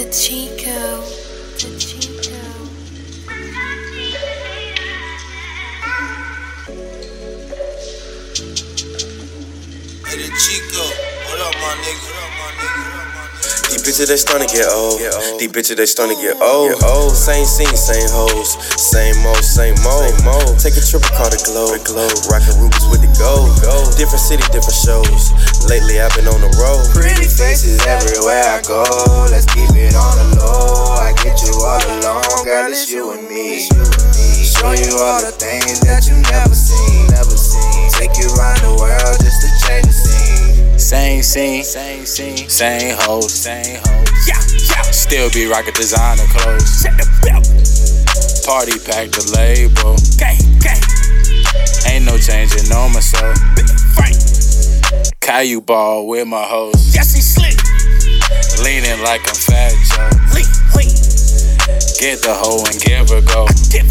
The Chico. Hey, the Chico, what up, my nigga? These bitches, they starting to get old. These bitches, they starting to get old. Same scene, same hoes. Same mode. Take a trip across the globe. Rockin' rubies with the gold. Different city, different shows. Lately, I've been on the road. Pretty faces everywhere I go. Let's keep it on the low. I get you all alone, girl, it's you and me. Show you all the things that you never seen. Take you around the world just to change the scene. Same scene, same hoes. Still be rockin' designer clothes. Party pack the label. Ain't no changing on myself. Caillou ball with my hoes. Leaning like I'm Fat Joe. Get the hoe and give her go.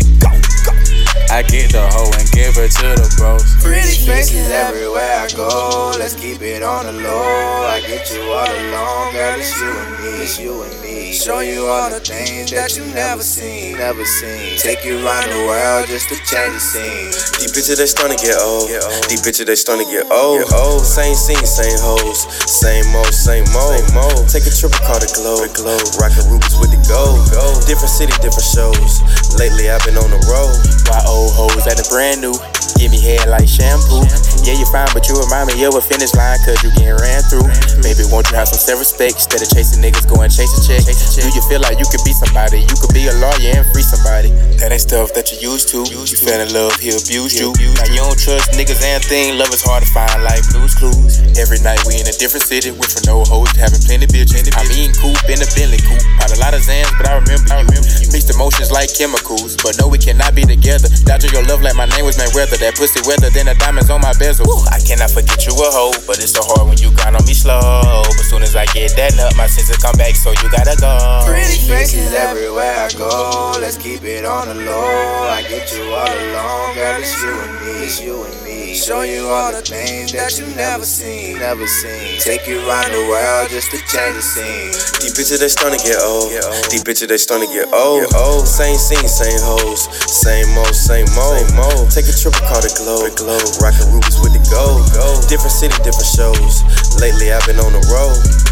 I get the hoe and give her to the bros. Pretty faces everywhere I go. Let's keep it on the low. I get you all alone, girl, it's you and me. Show you all the things that you never seen. Take you around the world just to change the scene. These bitches, they starting to get old. These bitches, they starting to get old. Same scene, same hoes. Same mode. Take a trip across the globe. Rockin' rubies with the gold. Different city, different shows. Lately, I've been on the road. Why old hoes at the brand new? Give me head like shampoo. Yeah, you fine, but you remind me of a finish line, cause you getting ran through. Baby, won't you have some self-respect instead of chasing niggas, go and chase a check? Do you feel like you could be somebody? You could be a lawyer and free somebody. That ain't stuff that you used to. You fell in love, he abused you. Now you don't trust niggas and things. Love is hard to find like Blue's Clues. Every night we in a different city, went from no hoes to having plenty bitches. I'm eating coupe in a Bentley coupe. Had a lot of Zans, but I remember you. Mixed emotions like chemicals, but no, we cannot be together. Dodger your love like my name was Mayweather. That pussy weather than the diamonds on my bezel. I cannot forget you a hoe, but it's so hard when you got on me slow. But soon as I get that nut, my senses come back, so you gotta go. Pretty faces everywhere I go. Let's keep it on the low. I get you all alone, girl, it's you and me. Show you all the things that you never seen. Take you around the world just to change the scene. These bitches, they starting to get old. These bitches, they starting to get old. Same scene, same hoes. Same mode. Take a trip across the globe. Rockin' rubies with the gold. Different city, different shows. Lately, I've been on the road.